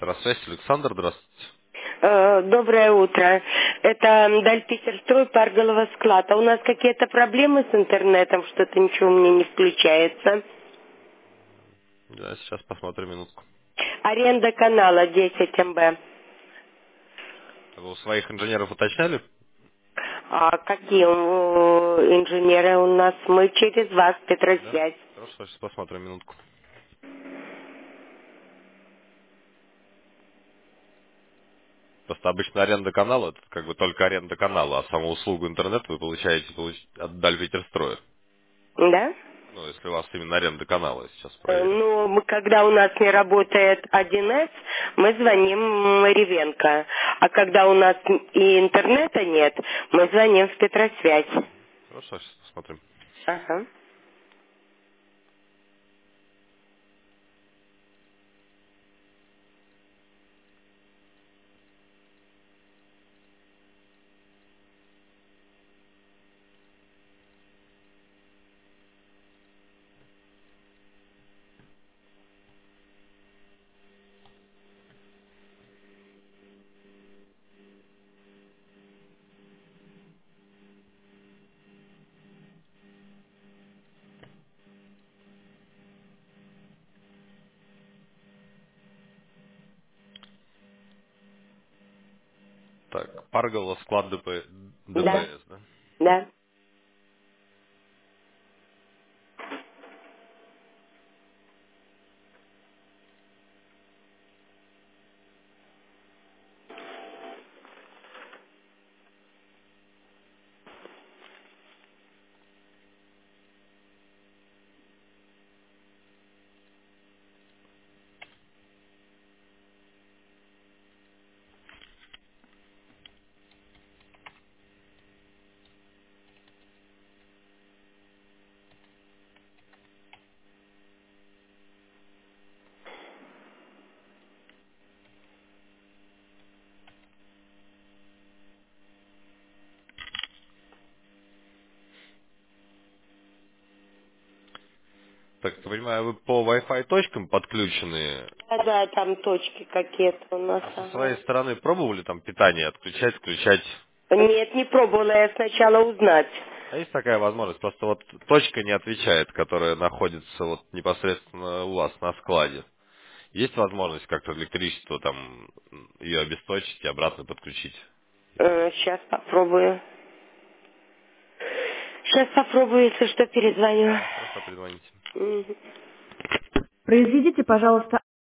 Электросвязь, Александр, здравствуйте. Доброе утро. Это Дальпитерстрой, Парголова склад. А у нас какие-то проблемы с интернетом? Что-то ничего у меня не включается. Да, сейчас посмотрим минутку. Аренда канала 10 МБ. Вы у своих инженеров уточняли? А какие инженеры у нас? Мы через вас, Да. Петросвязь. Хорошо, сейчас посмотрим минутку. Просто обычно аренда канала, это как бы только аренда канала, а саму услугу интернет вы получаете от Дальпитерстроя. Да? Ну, если у вас именно аренда канала, я сейчас проверю. Ну, когда у нас не работает 1С, мы звоним Ревенко. А когда у нас и интернета нет, мы звоним в Петросвязь. Хорошо, сейчас посмотрим. Ага. Так, Парголова, склад Да, ДПС, да? да. Так, я понимаю, вы по Wi-Fi точкам подключены, Да, да, там точки какие-то у нас, а со своей ага. стороны пробовали там питание отключать, включать? Нет, не пробовала я сначала узнать. А есть такая возможность, просто вот точка не отвечает, которая находится вот непосредственно у вас на складе. Есть возможность как-то электричество там ее обесточить и обратно подключить? Сейчас попробую. Сейчас попробую, если что, перезвоню. Да, хорошо, перезвоните. Мгм. Произведите, пожалуйста,